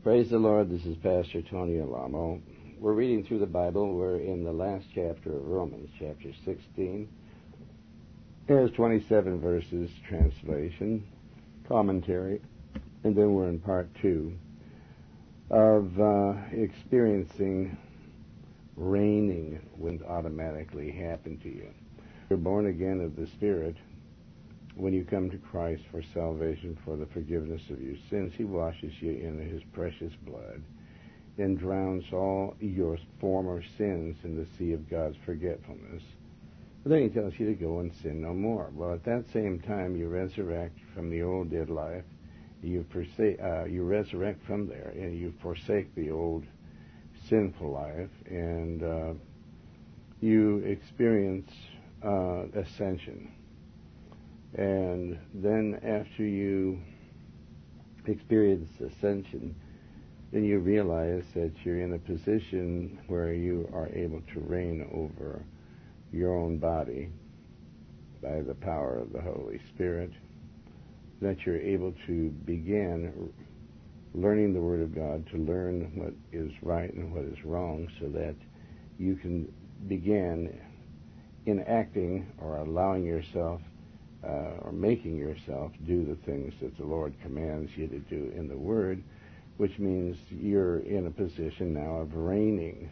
Praise the Lord. This is Pastor Tony Alamo. We're reading through the Bible. We're in the last chapter of Romans, chapter 16. There's 27 verses, translation, commentary, and then we're in part 2 of experiencing reigning wouldn't automatically happen to you. You're born again of the Spirit. When you come to Christ for salvation, for the forgiveness of your sins, He washes you in His precious blood and drowns all your former sins in the sea of God's forgetfulness. But then He tells you to go and sin no more. Well, at that same time, you resurrect from the old dead life. You resurrect from there, and you forsake the old sinful life, and you experience ascension. And then after you experience ascension, then you realize that you're in a position where you are able to reign over your own body by the power of the Holy Spirit, that you're able to begin learning the Word of God, to learn what is right and what is wrong, so that you can begin enacting or allowing yourself or making yourself do the things that the Lord commands you to do in the Word, which means you're in a position now of reigning.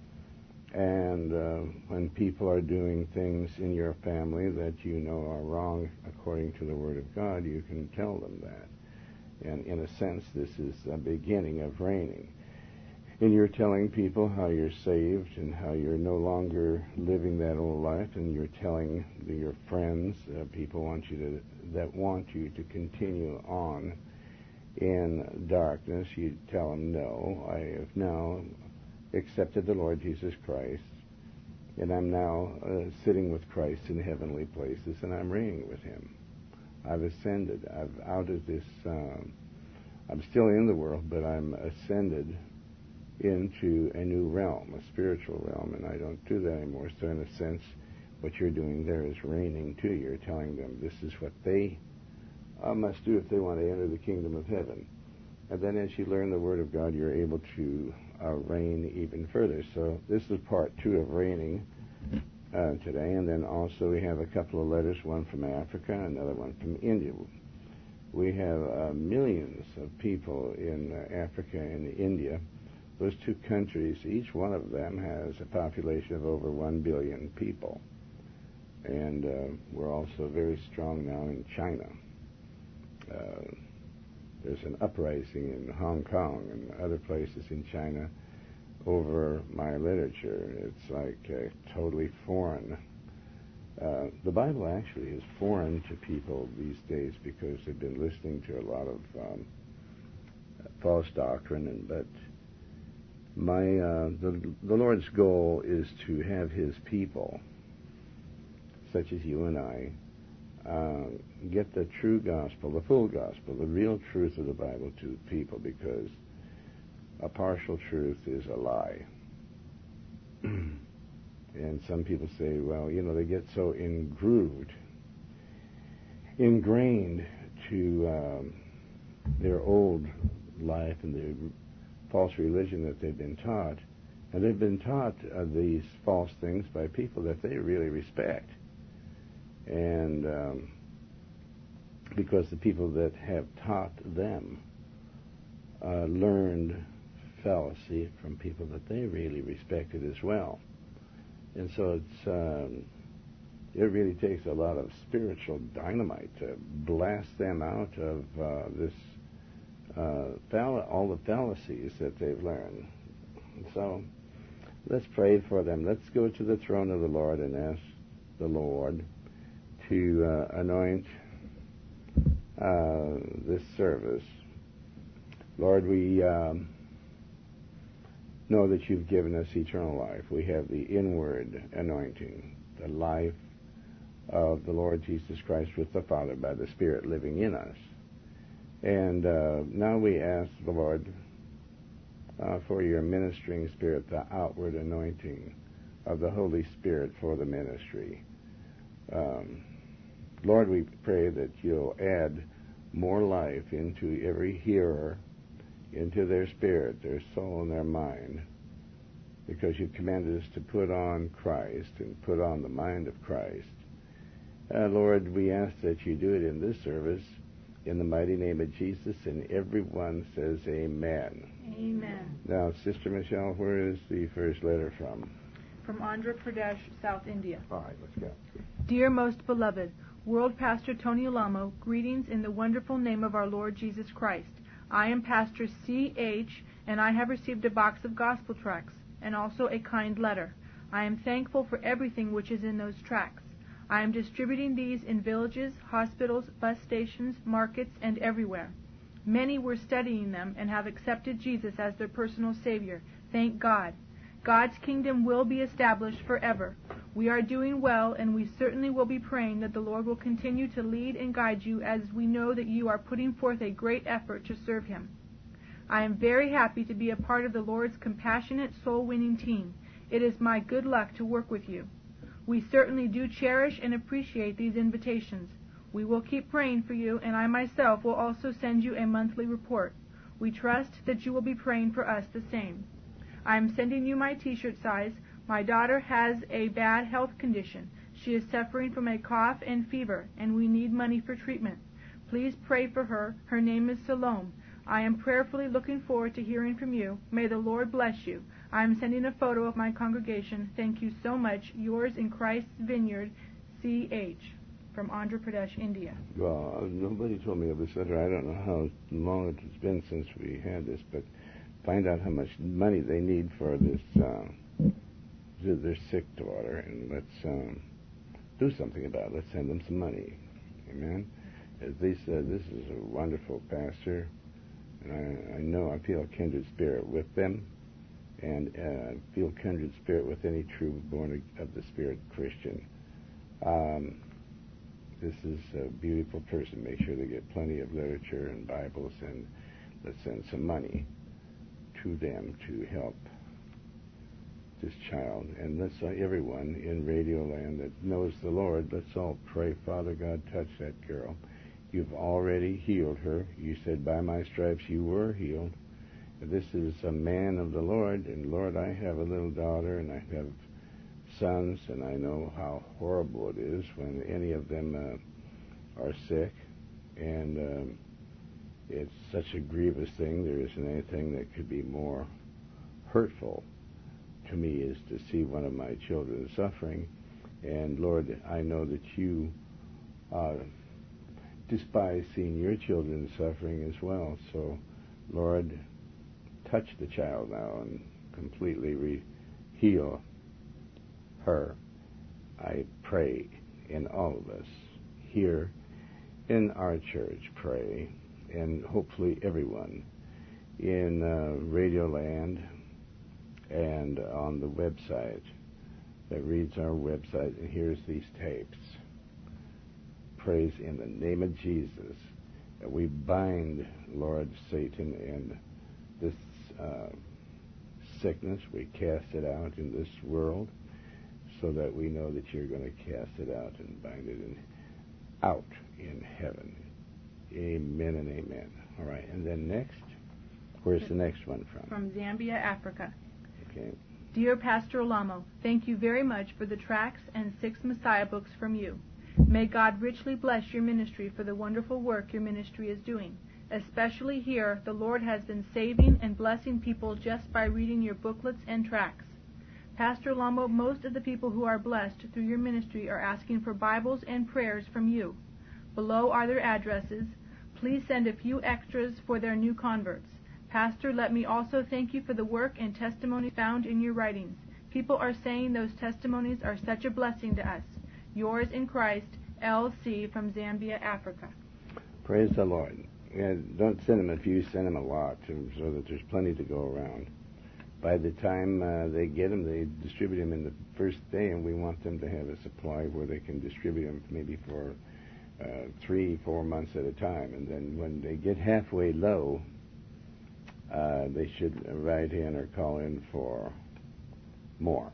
And when people are doing things in your family that you know are wrong according to the Word of God, you can tell them that. And in a sense, this is a beginning of reigning. And you're telling people how you're saved and how you're no longer living that old life, and you're telling your friends, people that want you to continue on in darkness. You tell them, no, I have now accepted the Lord Jesus Christ, and I'm now sitting with Christ in heavenly places, and I'm reigning with Him. I've ascended. I've out of this. I'm still in the world, but I'm ascended into a new realm, a spiritual realm, and I don't do that anymore. So in a sense, what you're doing there is reigning too. You're telling them this is what they must do if they want to enter the kingdom of heaven. And then as you learn the Word of God, you're able to reign even further. So this is part 2 of reigning today. And then also we have a couple of letters, one from Africa, another one from India. We have millions of people in Africa and India. Those two countries, each one of them has a population of over 1 billion people. And we're also very strong now in China. There's an uprising in Hong Kong and other places in China over my literature. It's like totally foreign. The Bible actually is foreign to people these days because they've been listening to a lot of false doctrine, but the Lord's goal is to have His people, such as you and I, get the true gospel, the full gospel, the real truth of the Bible to people, because a partial truth is a lie. And some people say, well, they get so ingrained to their old life and their false religion that they've been taught, and they've been taught these false things by people that they really respect. And because the people that have taught them learned fallacy from people that they really respected as well. And so it really takes a lot of spiritual dynamite to blast them out of all the fallacies that they've learned. So let's pray for them. Let's go to the throne of the Lord and ask the Lord to anoint this service. Lord, we know that You've given us eternal life. We have the inward anointing, the life of the Lord Jesus Christ with the Father by the Spirit living in us. And now we ask the Lord for Your ministering Spirit, the outward anointing of the Holy Spirit for the ministry. Lord, we pray that You'll add more life into every hearer into their spirit, their soul, and their mind, because you commanded us to put on Christ and put on the mind of Christ. Lord, we ask that you do it in this service in the mighty name of Jesus, and everyone says amen. Amen. Now, Sister Michelle, where is the first letter from? From Andhra Pradesh, South India. All right, let's go. Dear most beloved, World Pastor Tony Alamo, greetings in the wonderful name of our Lord Jesus Christ. I am Pastor C.H., and I have received a box of gospel tracts, and also a kind letter. I am thankful for everything which is in those tracts. I am distributing these in villages, hospitals, bus stations, markets, and everywhere. Many were studying them and have accepted Jesus as their personal Savior. Thank God. God's kingdom will be established forever. We are doing well, and we certainly will be praying that the Lord will continue to lead and guide you, as we know that you are putting forth a great effort to serve Him. I am very happy to be a part of the Lord's compassionate soul-winning team. It is my good luck to work with you. We certainly do cherish and appreciate these invitations. We will keep praying for you, and I myself will also send you a monthly report. We trust that you will be praying for us the same. I am sending you my t-shirt size. My daughter has a bad health condition. She is suffering from a cough and fever, and we need money for treatment. Please pray for her. Her name is Salome. I am prayerfully looking forward to hearing from you. May the Lord bless you. I am sending a photo of my congregation. Thank you so much. Yours in Christ's Vineyard, C.H. from Andhra Pradesh, India. Well, nobody told me of this letter. I don't know how long it's been since we had this, but find out how much money they need for this their sick daughter, and let's do something about it. Let's send them some money. Amen. As they said, this is a wonderful pastor, and I know I feel a kindred spirit with them, and feel kindred spirit with any true born of the Spirit Christian. This is a beautiful person. Make sure they get plenty of literature and Bibles, and let's send some money to them to help this child. And let's everyone in Radio Land that knows the Lord, let's all pray, Father God, touch that girl. You've already healed her. You said, by my stripes you were healed. This is a man of the Lord, and Lord, I have a little daughter, and I have sons, and I know how horrible it is when any of them are sick, and it's such a grievous thing. There isn't anything that could be more hurtful to me is to see one of my children suffering, and Lord, I know that you despise seeing your children suffering as well, so Lord, touch the child now and completely heal her. I pray in all of us here in our church, pray, and hopefully everyone in Radio Land and on the website that reads our website and hears these tapes. Praise in the name of Jesus that we bind, Lord, Satan and this sickness. We cast it out in this world so that we know that you're going to cast it out and bind it out in heaven. Amen and amen. All right, and then next, where's the next one from? From Zambia, Africa. Okay. Dear Pastor Alamo, thank you very much for the tracts and 6 Messiah books from you. May God richly bless your ministry for the wonderful work your ministry is doing. Especially here, the Lord has been saving and blessing people just by reading your booklets and tracts. Pastor Alamo, most of the people who are blessed through your ministry are asking for Bibles and prayers from you. Below are their addresses. Please send a few extras for their new converts. Pastor, let me also thank you for the work and testimony found in your writings. People are saying those testimonies are such a blessing to us. Yours in Christ, L.C. from Zambia, Africa. Praise the Lord. Yeah, don't send them a few, send them a lot so that there's plenty to go around. By the time they get them, they distribute them in the first day, and we want them to have a supply where they can distribute them maybe for 3-4 months at a time. And then when they get halfway low, they should write in or call in for more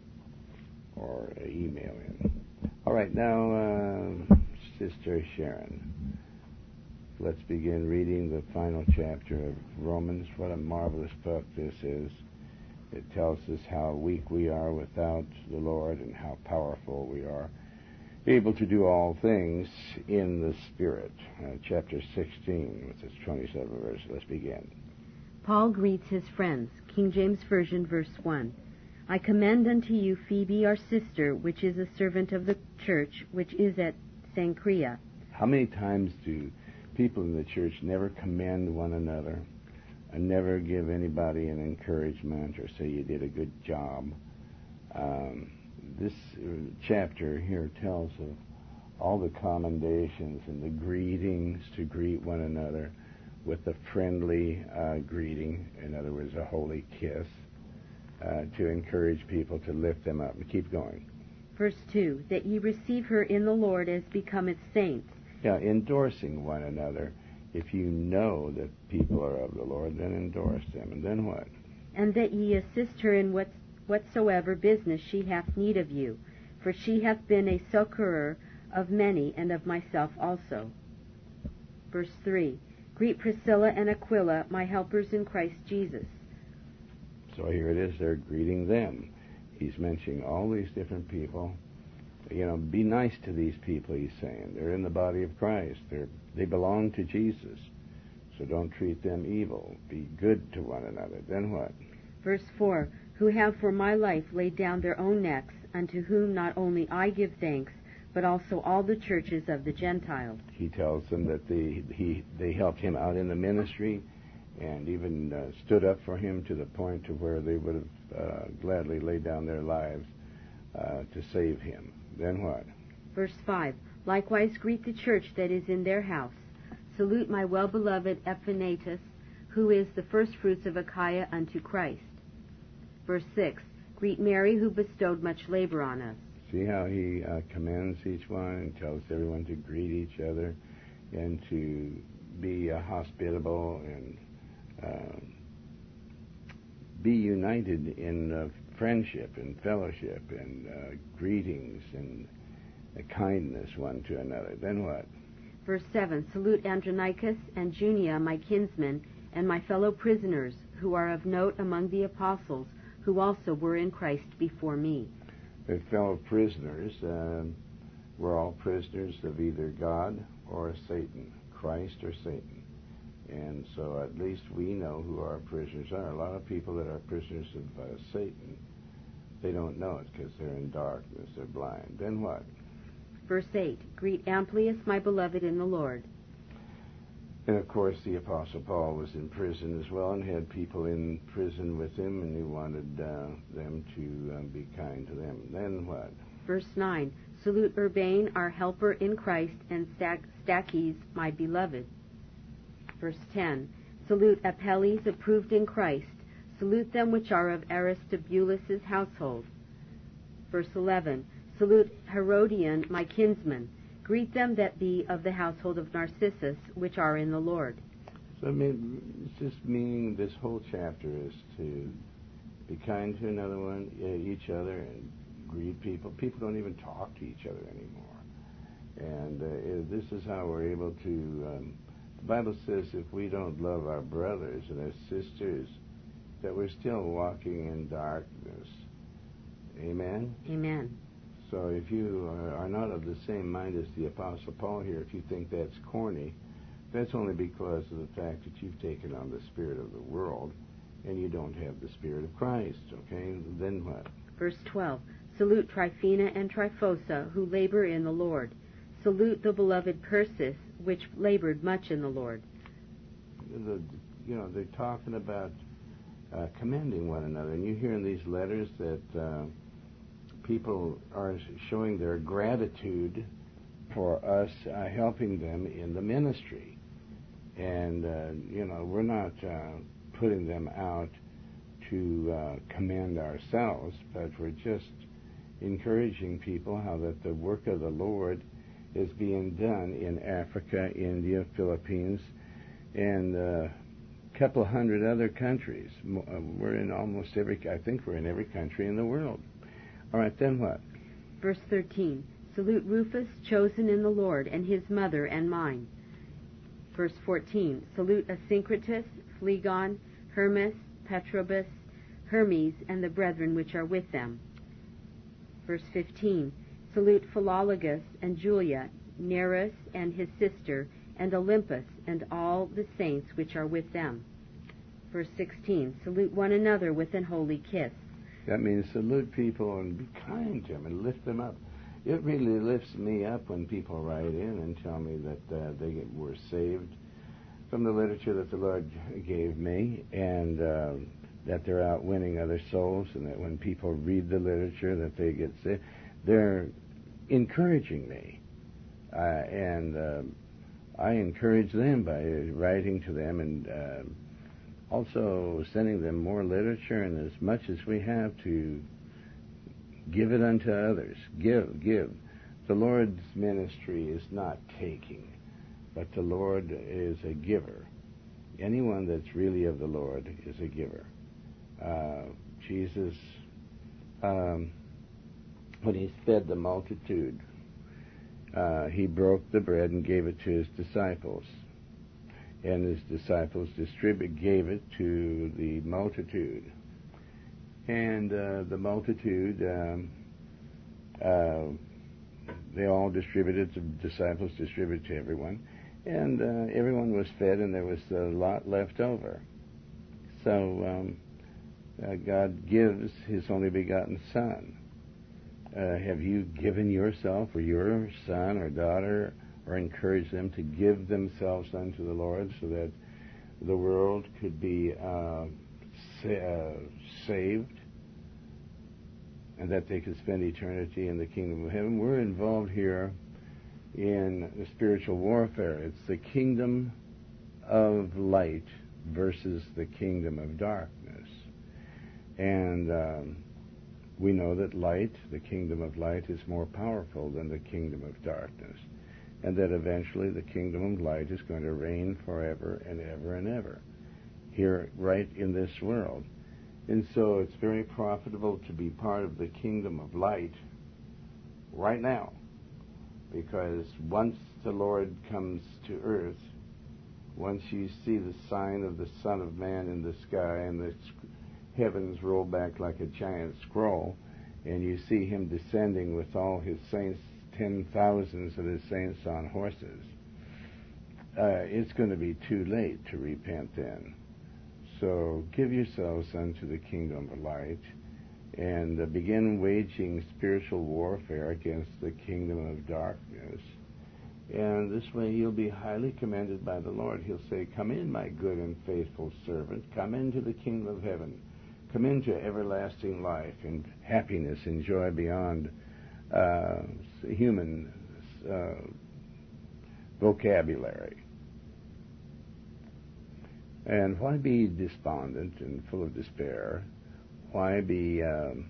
or email in. All right, now, Sister Sharon, Let's begin reading the final chapter of Romans. What a marvelous book this is. It tells us how weak we are without the Lord and how powerful we are, able to do all things in the Spirit. Chapter 16, with its 27 verses. Let's begin. Paul greets his friends. King James Version, verse 1. I commend unto you Phoebe, our sister, which is a servant of the church, which is at Cenchrea. How many times do people in the church never commend one another and never give anybody an encouragement or say you did a good job? This chapter here tells of all the commendations and the greetings to greet one another with a friendly greeting, in other words, a holy kiss, to encourage people to lift them up. And keep going. Verse 2, that ye receive her in the Lord as becometh saints. Yeah, endorsing one another. If you know that people are of the Lord, then endorse them. And then what? And that ye assist her in whatsoever business she hath need of you, for she hath been a succorer of many, and of myself also. Verse 3, greet Priscilla and Aquila, my helpers in Christ Jesus. So here it is, they're greeting them. He's mentioning all these different people. You know, be nice to these people, he's saying. They're in the body of Christ. They belong to Jesus. So don't treat them evil. Be good to one another. Then what? Verse 4, who have for my life laid down their own necks, unto whom not only I give thanks, but also all the churches of the Gentiles. He tells them that they helped him out in the ministry and even stood up for him to the point to where they would have gladly laid down their lives to save him. Then what? Verse 5, likewise greet the church that is in their house. Salute my well-beloved Epaphras, who is the firstfruits of Achaia unto Christ. Verse 6, greet Mary, who bestowed much labor on us. See how he commends each one and tells everyone to greet each other and to be hospitable and be united in friendship and fellowship and greetings and kindness one to another. Then what? Verse 7, salute Andronicus and Junia, my kinsmen, and my fellow prisoners, who are of note among the apostles, who also were in Christ before me. The fellow prisoners were all prisoners of either God or Satan, Christ or Satan. And so at least we know who our prisoners are. A lot of people that are prisoners of Satan, they don't know it because they're in darkness, they're blind. Then what? Verse 8, greet Amplias, my beloved in the Lord. And of course the Apostle Paul was in prison as well and had people in prison with him, and he wanted them to be kind to them. Then what? Verse 9, salute Urbane, our helper in Christ, and Stachys, my beloved. Verse 10, salute Apelles, approved in Christ. Salute them which are of Aristobulus' household. Verse 11, salute Herodion, my kinsman. Greet them that be of the household of Narcissus, which are in the Lord. So I mean, it's just meaning this whole chapter is to be kind to another one, each other, and greet people. People don't even talk to each other anymore. And this is how we're able to... the Bible says if we don't love our brothers and our sisters, that we're still walking in darkness. Amen? Amen. So if you are not of the same mind as the Apostle Paul here, if you think that's corny, that's only because of the fact that you've taken on the spirit of the world and you don't have the Spirit of Christ, okay? Then what? Verse 12, salute Tryphena and Tryphosa, who labor in the Lord. Salute the beloved Persis, which labored much in the Lord. They're talking about commending one another. And you hear in these letters that people are showing their gratitude for us helping them in the ministry. And, we're not putting them out to commend ourselves, but we're just encouraging people how that the work of the Lord is being done in Africa, India, Philippines, and a couple hundred other countries. We're in almost I think we're in every country in the world. All right, then what? Verse 13, salute Rufus, chosen in the Lord, and his mother and mine. Verse 14, salute Asyncritus, Phlegon, Hermas, Patrobas, Hermes, and the brethren which are with them. Verse 15, salute Philologus and Julia, Nereus and his sister, and Olympus, and all the saints which are with them. Verse 16, salute one another with an holy kiss. That means salute people and be kind to them and lift them up. It really lifts me up when people write in and tell me that they were saved from the literature that the Lord gave me, and that they're out winning other souls, and that when people read the literature that they get saved. They're encouraging me. And I encourage them by writing to them and also sending them more literature, and as much as we have to give it unto others. Give. The Lord's ministry is not taking, but the Lord is a giver. Anyone that's really of the Lord is a giver. Jesus, when he fed the multitude, he broke the bread and gave it to his disciples. And his disciples gave it to the multitude. And the multitude, they all distributed, the disciples distributed to everyone. And everyone was fed, and there was a lot left over. So God gives his only begotten Son. Have you given yourself or your son or daughter, or encouraged them to give themselves unto the Lord so that the world could be saved and that they could spend eternity in the kingdom of heaven? We're involved here in the spiritual warfare. It's the kingdom of light versus the kingdom of darkness. And we know that light, the kingdom of light, is more powerful than the kingdom of darkness, and that eventually the kingdom of light is going to reign forever and ever and ever here, right in this world. And so it's very profitable to be part of the kingdom of light right now, because once the Lord comes to earth, once you see the sign of the Son of Man in the sky and the heavens roll back like a giant scroll, and you see him descending with all his saints, 10,000s of his saints on horses, it's going to be too late to repent then. So give yourselves unto the kingdom of light and begin waging spiritual warfare against the kingdom of darkness. And this way you'll be highly commended by the Lord. He'll say, come in, my good and faithful servant. Come into the kingdom of heaven. Come into everlasting life and happiness and joy beyond human vocabulary. And why be despondent and full of despair? Why be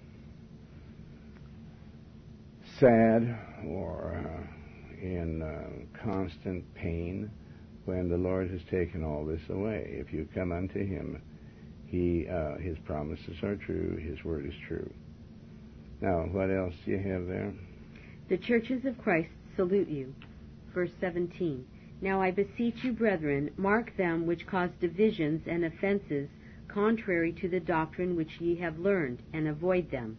sad or in constant pain when the Lord has taken all this away? If you come unto him, his promises are true, his word is true. Now, what else do you have there? The churches of Christ salute you. Verse 17. Now I beseech you, brethren, mark them which cause divisions and offenses contrary to the doctrine which ye have learned, and avoid them.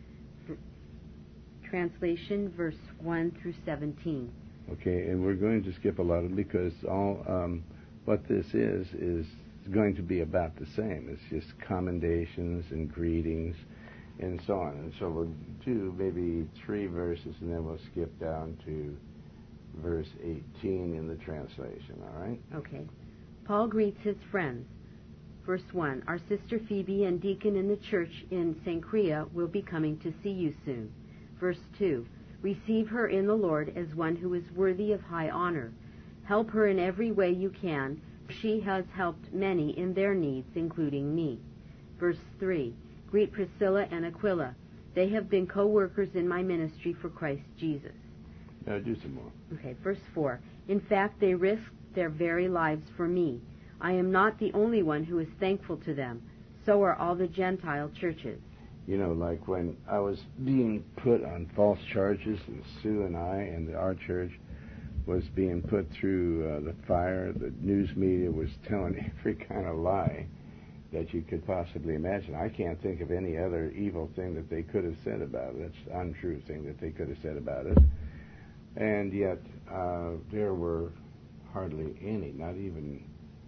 Translation, verse 1 through 17. Okay, and we're going to skip a lot of, because all what this is going to be about the same. It's just commendations and greetings and so on. And so we'll do maybe 3 verses, and then we'll skip down to verse 18 in the translation, all right? Okay. Paul greets his friends. Verse 1, our sister Phoebe and deacon in the church in Cenchrea will be coming to see you soon. Verse 2, receive her in the Lord as one who is worthy of high honor. Help her in every way you can. She has helped many in their needs, including me. Verse 3, greet Priscilla and Aquila. They have been co-workers in my ministry for Christ Jesus. Now do some more. Okay, verse 4, in fact, they risked their very lives for me. I am not the only one who is thankful to them. So are all the Gentile churches. You know, like when I was being put on false charges, and Sue and I and our church, was being put through the fire. The news media was telling every kind of lie that you could possibly imagine. I can't think of any other evil thing that they could have said about it. That's untrue thing that they could have said about it. And yet there were hardly any, not even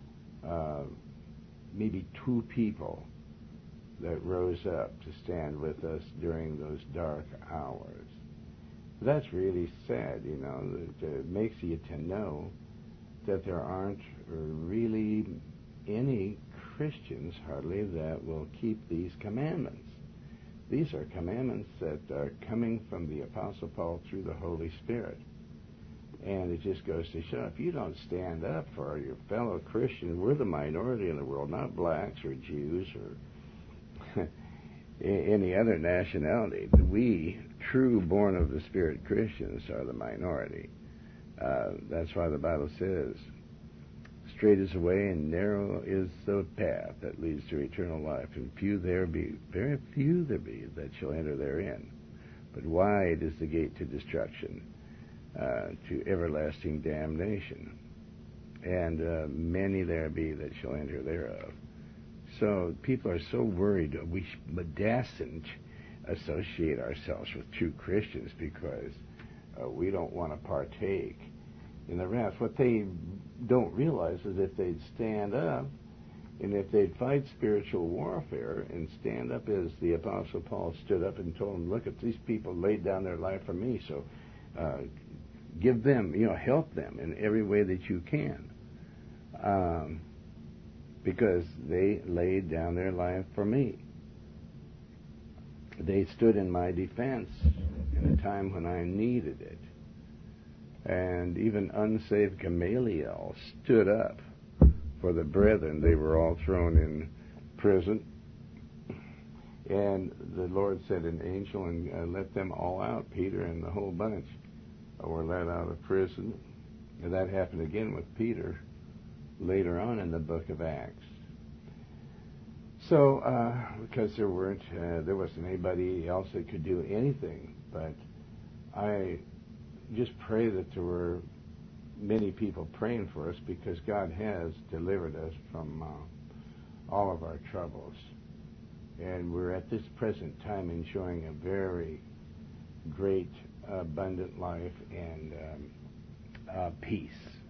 maybe 2 people that rose up to stand with us during those dark hours. That's really sad, you know. It makes you to know that there aren't really any Christians hardly that will keep these commandments. These are commandments that are coming from the Apostle Paul through the Holy Spirit. And it just goes to show, if you don't stand up for your fellow Christians, we're the minority in the world, not blacks or Jews or any other nationality. We, true born of the Spirit Christians, are the minority. That's why the Bible says, straight is the way and narrow is the path that leads to eternal life, and very few there be that shall enter therein. But wide is the gate to destruction, to everlasting damnation, and many there be that shall enter thereof. So people are so worried we mustn't associate ourselves with true Christians because we don't want to partake in the wrath. What they don't realize is if they'd stand up and if they'd fight spiritual warfare and stand up as the Apostle Paul stood up and told them, look, if these people laid down their life for me, so give them, help them in every way that you can. Because they laid down their life for me. They stood in my defense in a time when I needed it. And even unsaved Gamaliel stood up for the brethren. They were all thrown in prison. And the Lord sent an angel and let them all out. Peter and the whole bunch were let out of prison. And that happened again with Peter later on in the book of Acts. So, because there wasn't anybody else that could do anything, but I just pray that there were many people praying for us because God has delivered us from all of our troubles. And we're at this present time enjoying a very great, abundant life and peace.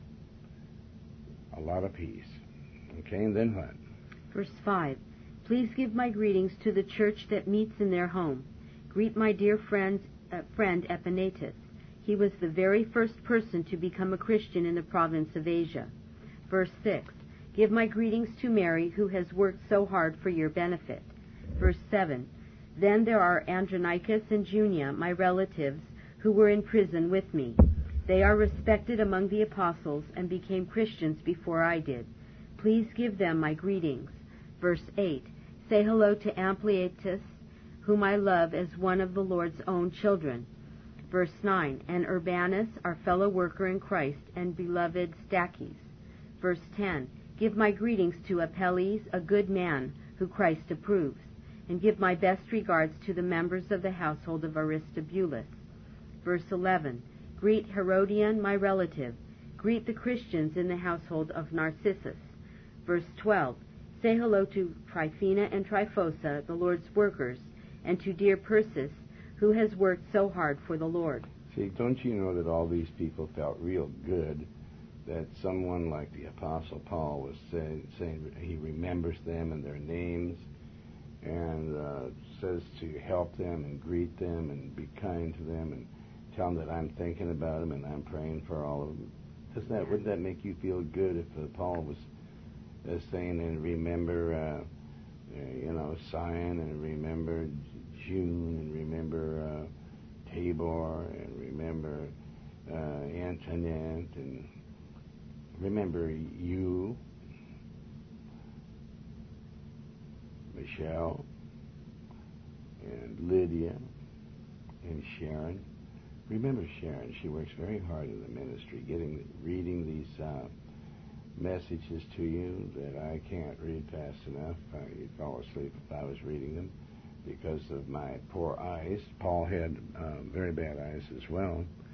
A lot of peace. Okay, and then what? Verse 5. Please give my greetings to the church that meets in their home. Greet my dear friend Epaenetus. He was the very first person to become a Christian in the province of Asia. Verse 6. Give my greetings to Mary, who has worked so hard for your benefit. Verse 7. Then there are Andronicus and Junia, my relatives, who were in prison with me. They are respected among the apostles and became Christians before I did. Please give them my greetings. Verse 8. Say hello to Ampliatus, whom I love as one of the Lord's own children. Verse 9. And Urbanus, our fellow worker in Christ, and beloved Stachys. Verse 10. Give my greetings to Apelles, a good man, who Christ approves. And give my best regards to the members of the household of Aristobulus. Verse 11. Greet Herodion, my relative. Greet the Christians in the household of Narcissus. Verse 12. Say hello to Tryphena and Tryphosa, the Lord's workers, and to dear Persis, who has worked so hard for the Lord. See, don't you know that all these people felt real good that someone like the Apostle Paul was saying he remembers them and their names and says to help them and greet them and be kind to them and tell them that I'm thinking about them and I'm praying for all of them. Wouldn't that make you feel good if Paul was saying and remember, Sion and remember June and remember Tabor and remember Antoinette and remember you, Michelle and Lydia and Sharon. Remember Sharon. She works very hard in the ministry, reading these messages to you that I can't read fast enough. You'd fall asleep if I was reading them because of my poor eyes. Paul had very bad eyes as well.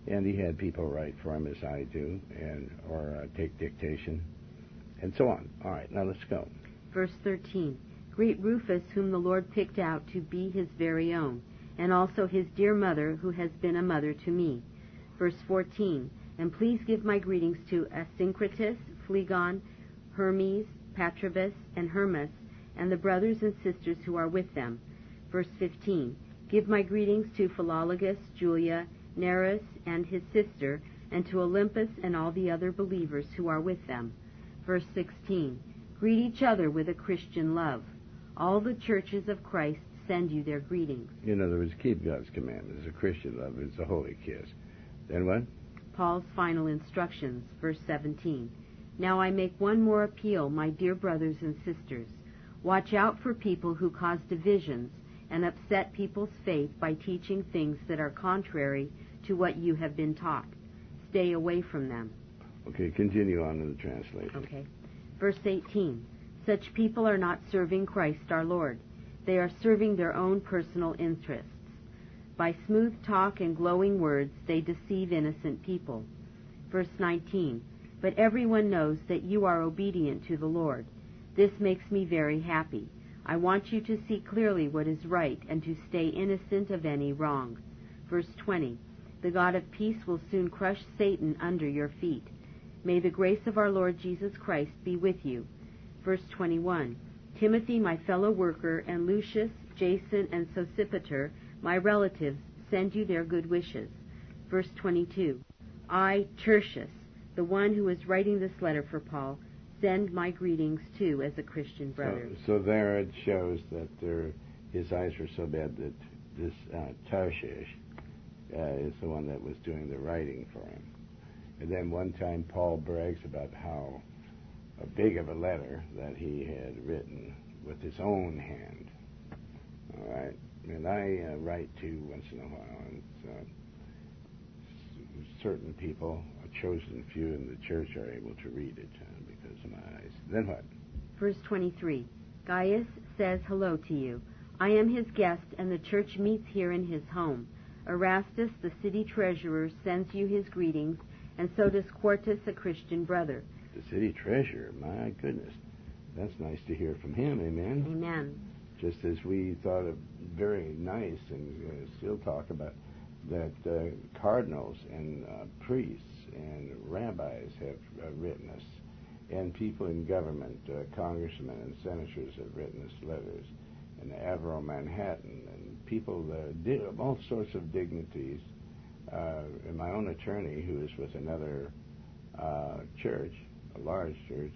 And he had people write for him, as I do, or take dictation, and so on. All right, now let's go. Verse 13. Greet Rufus, whom the Lord picked out to be his very own, and also his dear mother, who has been a mother to me. Verse 14. And please give my greetings to Asyncritus, Phlegon, Hermes, Patrobas, and Hermas, and the brothers and sisters who are with them. Verse 15. Give my greetings to Philologus, Julia, Nereus, and his sister, and to Olympus and all the other believers who are with them. Verse 16. Greet each other with a Christian love. All the churches of Christ send you their greetings. In other words, keep God's commandments. A Christian love is a holy kiss. Then what? Paul's final instructions, verse 17. Now I make one more appeal, my dear brothers and sisters. Watch out for people who cause divisions and upset people's faith by teaching things that are contrary to what you have been taught. Stay away from them. Okay, continue on in the translation. Okay. Verse 18. Such people are not serving Christ our Lord. They are serving their own personal interests. By smooth talk and glowing words, they deceive innocent people. Verse 19. But everyone knows that you are obedient to the Lord. This makes me very happy. I want you to see clearly what is right and to stay innocent of any wrong. Verse 20. The God of peace will soon crush Satan under your feet. May the grace of our Lord Jesus Christ be with you. Verse 21. Timothy, my fellow worker, and Lucius, Jason, and Sosipater, my relatives, send you their good wishes. Verse 22. I, Tertius, the one who is writing this letter for Paul, send my greetings too as a Christian brother. So there it shows that his eyes were so bad that this Tarshish is the one that was doing the writing for him. And then one time Paul brags about how big of a letter that he had written with his own hand. All right? And I write too once in a while. And certain people, a chosen few in the church, are able to read it because of my eyes. Then what? Verse 23. Gaius says hello to you. I am his guest, and the church meets here in his home. Erastus, the city treasurer, sends you his greetings, and so does Quartus, a Christian brother. The city treasurer, my goodness. That's nice to hear from him, amen? Amen. Just as we thought it very nice and still talk about that cardinals and priests and rabbis have written us, and people in government, congressmen and senators have written us letters, and Avro Manhattan, and people of all sorts of dignities, and my own attorney, who is with another church, a large church,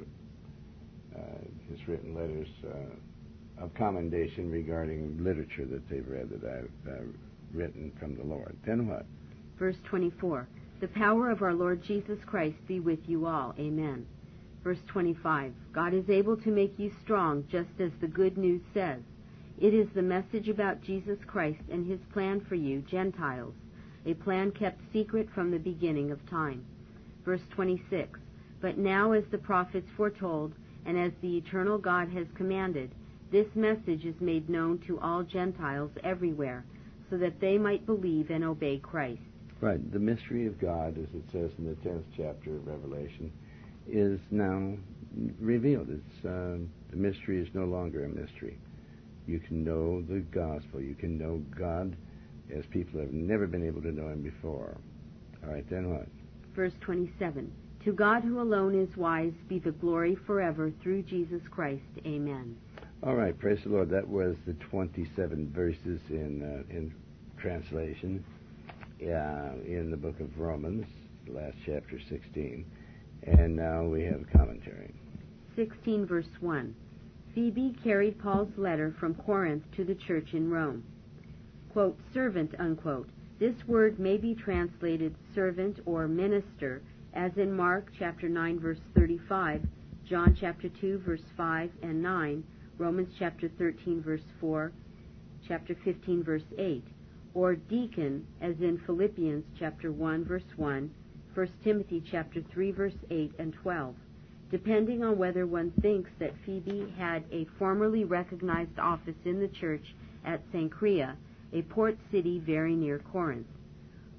has written letters of commendation regarding literature that they've read that I've written from the Lord. Then what? Verse 24. The power of our Lord Jesus Christ be with you all. Amen. Verse 25. God is able to make you strong, just as the good news says. It is the message about Jesus Christ and his plan for you, Gentiles, a plan kept secret from the beginning of time. Verse 26. But now, as the prophets foretold, and as the eternal God has commanded, this message is made known to all Gentiles everywhere, so that they might believe and obey Christ. Right. The mystery of God, as it says in the 10th chapter of Revelation, is now revealed. It's the mystery is no longer a mystery. You can know the gospel. You can know God as people have never been able to know him before. All right, then what? Verse 27. To God who alone is wise be the glory forever through Jesus Christ. Amen. All right, praise the Lord. That was the 27 verses in translation in the book of Romans, the last chapter 16. And now we have commentary. 16 verse 1. Phoebe carried Paul's letter from Corinth to the church in Rome. Quote, servant, unquote. This word may be translated servant or minister, as in Mark chapter 9 verse 35, John chapter 2 verse 5 and 9, Romans chapter 13 verse 4, chapter 15 verse 8, or deacon, as in Philippians chapter 1 verse 1, 1 Timothy chapter 3 verse 8 and 12, depending on whether one thinks that Phoebe had a formerly recognized office in the church at Cenchrea, a port city very near Corinth.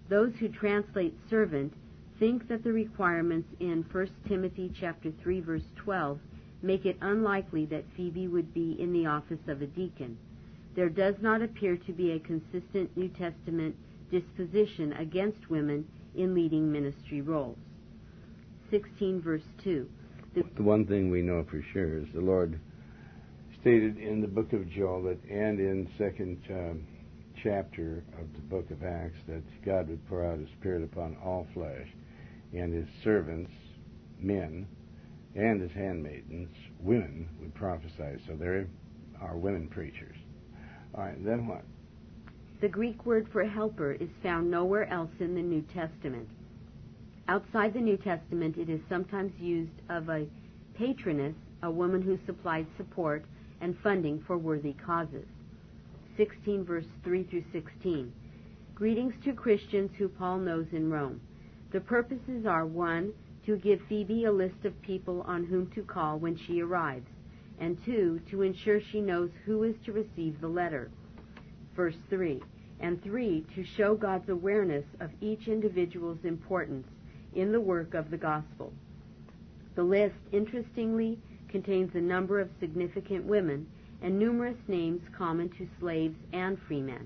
Those who translate servant think that the requirements in 1 Timothy chapter 3 verse 12 make it unlikely that Phoebe would be in the office of a deacon. There does not appear to be a consistent New Testament disposition against women in leading ministry roles. 16 verse 2. The one thing we know for sure is the Lord stated in the book of Joel and in second chapter of the book of Acts that God would pour out His Spirit upon all flesh, and His servants, men, and His handmaidens, women, would prophesy. So there are women preachers. All right, then what? The Greek word for helper is found nowhere else in the New Testament. Outside the New Testament, it is sometimes used of a patroness, a woman who supplied support and funding for worthy causes. 16 verse 3 through 16. Greetings to Christians who Paul knows in Rome. The purposes are 1. To give Phoebe a list of people on whom to call when she arrives, and 2. To ensure she knows who is to receive the letter. Verse 3. And 3. To show God's awareness of each individual's importance in the work of the gospel. The list, interestingly, contains a number of significant women and numerous names common to slaves and freemen.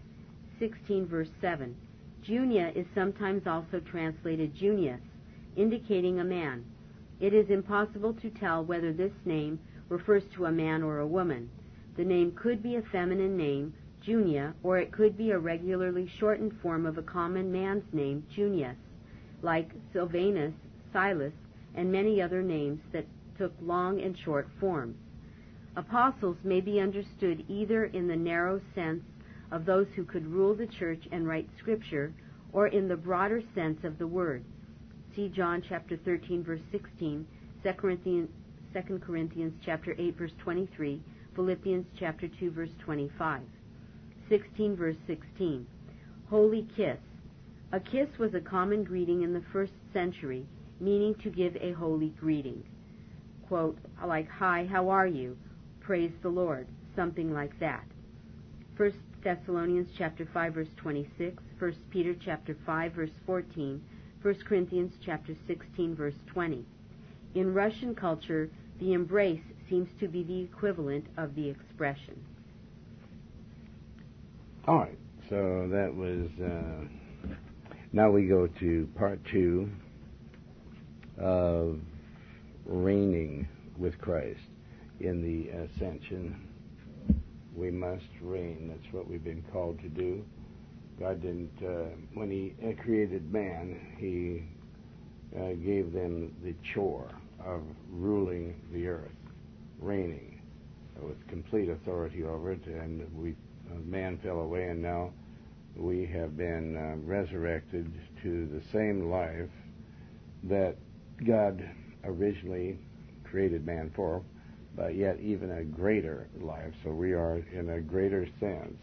16 verse 7. Junia is sometimes also translated Junius, indicating a man. It is impossible to tell whether this name refers to a man or a woman. The name could be a feminine name, Junia, or it could be a regularly shortened form of a common man's name, Junius, like Silvanus, Silas, and many other names that took long and short forms. Apostles may be understood either in the narrow sense of those who could rule the church and write Scripture, or in the broader sense of the word. See John chapter 13 verse 16, 2 Corinthians chapter 8 verse 23, Philippians chapter 2 verse 25. 16 verse 16. Holy kiss. A kiss was a common greeting in the first century, meaning to give a holy greeting. Quote, like, hi, how are you? Praise the Lord. Something like that. 1 Thessalonians chapter 5 verse 26, 1 Peter chapter 5 verse 14, 1 Corinthians chapter 16 verse 20. In Russian culture, the embrace seems to be the equivalent of the expression. All right, so that was... now we go to part 2 of reigning with Christ. In the ascension, we must reign. That's what we've been called to do. God didn't, when He created man, He gave them the chore of ruling the earth, reigning with complete authority over it, and man fell away, and now we have been resurrected to the same life that God originally created man for, but yet even a greater life. So we are, in a greater sense,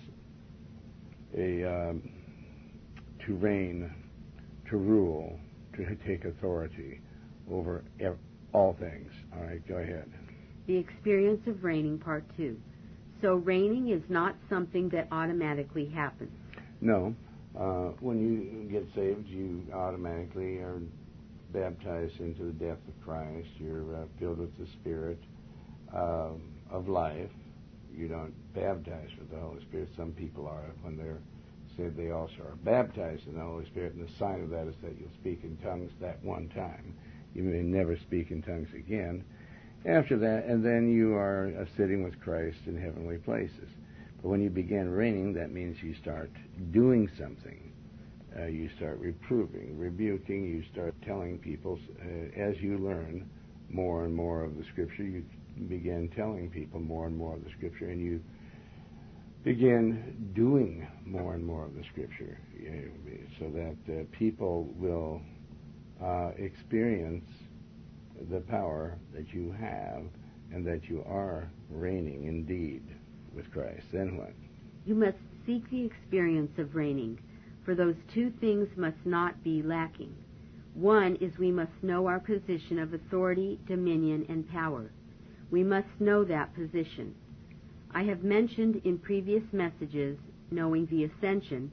to reign, to rule, to take authority over all things. All right, go ahead. The experience of reigning, part 2. So reigning is not something that automatically happens. No. When you get saved, you automatically are baptized into the death of Christ. You're filled with the Spirit of life. You don't baptize with the Holy Spirit. Some people are. When they're saved, they also are baptized in the Holy Spirit, and the sign of that is that you'll speak in tongues that one time. You may never speak in tongues again after that, and then you are sitting with Christ in heavenly places. But when you begin reigning, that means you start doing something. You start reproving, rebuking, you start telling people. As you learn more and more of the Scripture, you begin telling people more and more of the Scripture, and you begin doing more and more of the Scripture, so that people will experience the power that you have and that you are reigning indeed with Christ. Then what? You must seek the experience of reigning, for those two things must not be lacking. One is we must know our position of authority, dominion, and power. We must know that position. I have mentioned in previous messages, knowing the ascension,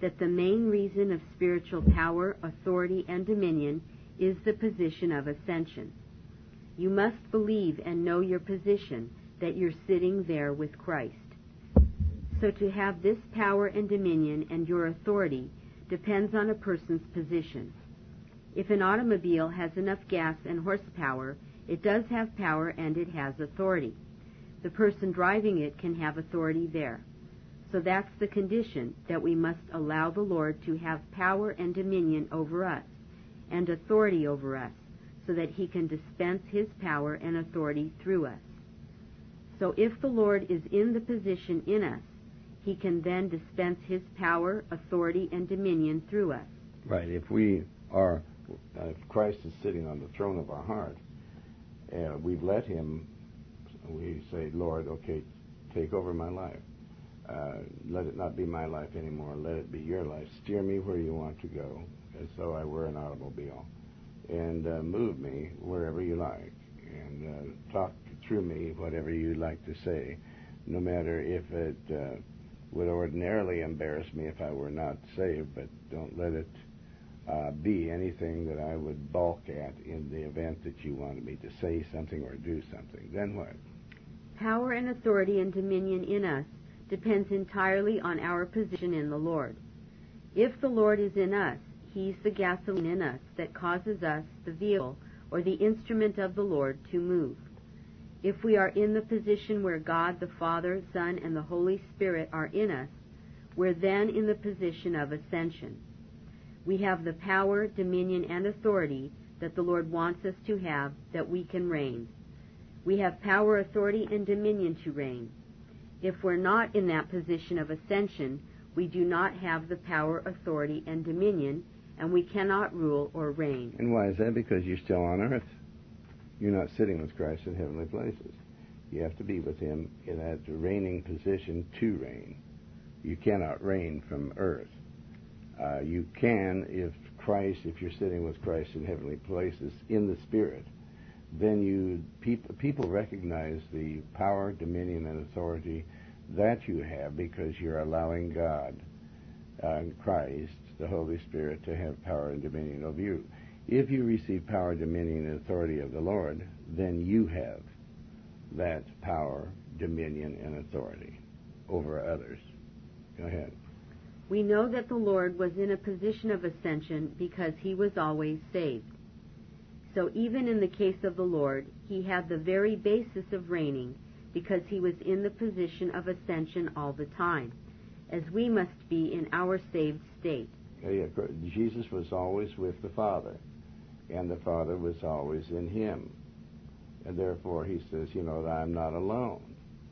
that the main reason of spiritual power, authority, and dominion is the position of ascension. You must believe and know your position, that you're sitting there with Christ. So to have this power and dominion and your authority depends on a person's position. If an automobile has enough gas and horsepower, it does have power and it has authority. The person driving it can have authority there. So that's the condition, that we must allow the Lord to have power and dominion over us and authority over us, so that he can dispense his power and authority through us. So if the Lord is in the position in us, he can then dispense his power, authority, and dominion through us. Right. If Christ is sitting on the throne of our heart, we've let him, we say, Lord, okay, take over my life. Let it not be my life anymore. Let it be your life. Steer me where you want to go, as though I were an automobile. And move me wherever you like. And talk through me whatever you like to say, no matter if it would ordinarily embarrass me if I were not saved, but don't let it be anything that I would balk at in the event that you wanted me to say something or do something. Then what? Power and authority and dominion in us depends entirely on our position in the Lord. If the Lord is in us, he's the gasoline in us that causes us, the vehicle or the instrument of the Lord, to move. If we are in the position where God, the Father, Son, and the Holy Spirit are in us, we're then in the position of ascension. We have the power, dominion, and authority that the Lord wants us to have, that we can reign. We have power, authority, and dominion to reign. If we're not in that position of ascension, we do not have the power, authority, and dominion, and we cannot rule or reign. And why is that? Because you're still on earth. You're not sitting with Christ in heavenly places. You have to be with him in that reigning position to reign. You cannot reign from earth. You can if you're sitting with Christ in heavenly places in the Spirit. Then people recognize the power, dominion, and authority that you have, because you're allowing God and Christ, the Holy Spirit, to have power and dominion over you. If you receive power, dominion, and authority of the Lord, then you have that power, dominion, and authority over others. Go ahead. We know that the Lord was in a position of ascension because he was always saved. So even in the case of the Lord, he had the very basis of reigning because he was in the position of ascension all the time, as we must be in our saved state. Jesus was always with the Father, and the Father was always in him. And therefore he says, I'm not alone.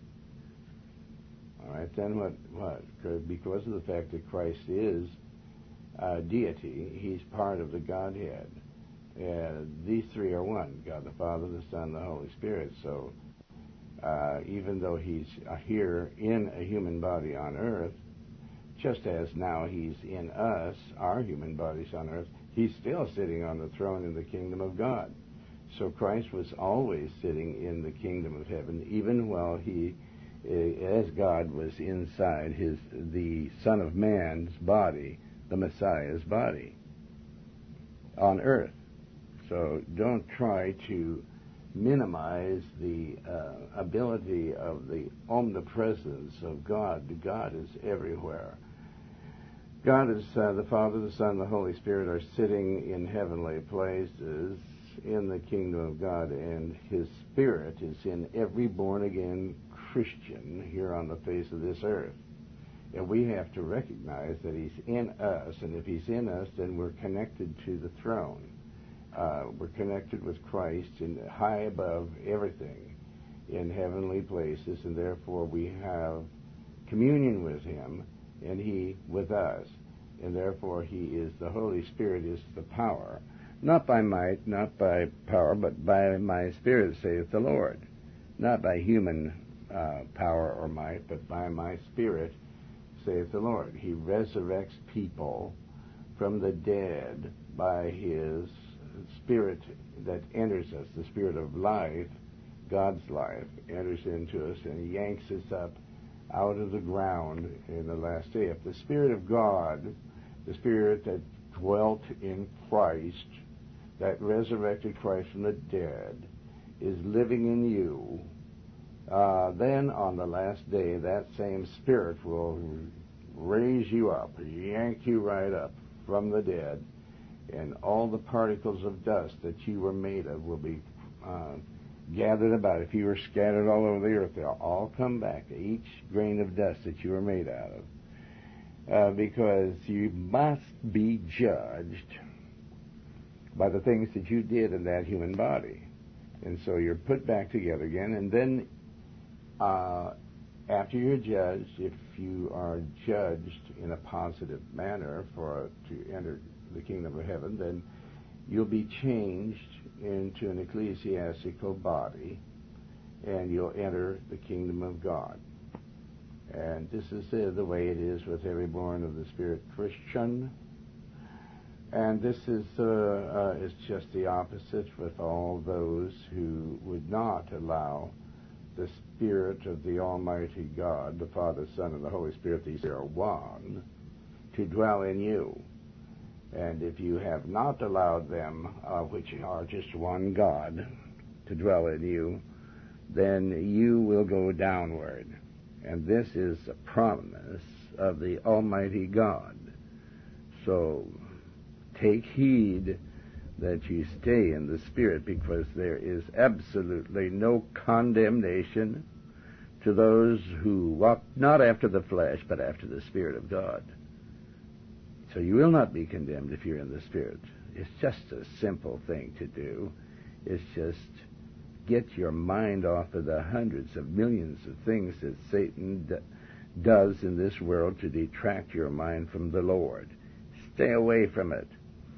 All right, then what? Because of the fact that Christ is deity, he's part of the Godhead. These three are one, God the Father, the Son, the Holy Spirit. So even though he's here in a human body on earth, just as now he's in us, our human bodies on earth, he's still sitting on the throne in the kingdom of God. So Christ was always sitting in the kingdom of heaven, even while he, as God, was inside the Son of Man's body, the Messiah's body, on earth. So don't try to minimize the ability of the omnipresence of God. God is everywhere. God is the Father, the Son, the Holy Spirit are sitting in heavenly places in the kingdom of God, and his Spirit is in every born-again Christian here on the face of this earth. And we have to recognize that he's in us, and if he's in us, then we're connected to the throne. We're connected with Christ in high above everything in heavenly places, and therefore we have communion with him, and he with us. And therefore he is, the Holy Spirit is the power. Not by might, not by power, but by my Spirit, saith the Lord. Not by human power or might, but by my Spirit, saith the Lord. He resurrects people from the dead by his Spirit that enters us, the Spirit of life, God's life, enters into us and yanks us up out of the ground in the last day. If the Spirit of God, the Spirit that dwelt in Christ, that resurrected Christ from the dead, is living in you, then on the last day, that same Spirit will raise you up, yank you right up from the dead, and all the particles of dust that you were made of will be gathered about. If you were scattered all over the earth, they'll all come back, each grain of dust that you were made out of. Because you must be judged by the things that you did in that human body. And so you're put back together again, and then after you're judged, if you are judged in a positive manner to enter the kingdom of heaven, then you'll be changed into an ecclesiastical body, and you'll enter the kingdom of God. And this is the way it is with every born of the Spirit Christian. And this is just the opposite with all those who would not allow the Spirit of the Almighty God, the Father, Son, and the Holy Spirit, these are one, to dwell in you. And if you have not allowed them, which are just one God, to dwell in you, then you will go downward. And this is a promise of the Almighty God. So take heed that you stay in the Spirit, because there is absolutely no condemnation to those who walk not after the flesh, but after the Spirit of God. So you will not be condemned if you're in the Spirit. It's just a simple thing to do. It's just get your mind off of the hundreds of millions of things that Satan does in this world to detract your mind from the Lord. Stay away from it.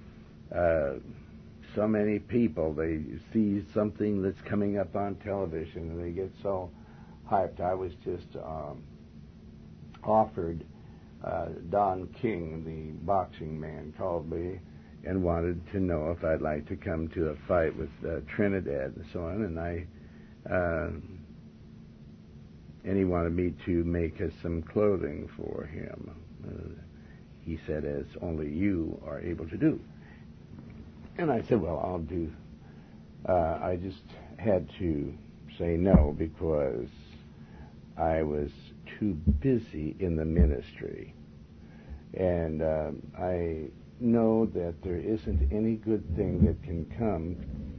So many people, they see something that's coming up on television and they get so hyped. I was just offered, Don King, the boxing man, called me and wanted to know if I'd like to come to a fight with Trinidad and so on, and he wanted me to make some clothing for him. He said, as only you are able to do. And I said, well, I'll do. I just had to say no because I was too busy in the ministry. And I know that there isn't any good thing that can come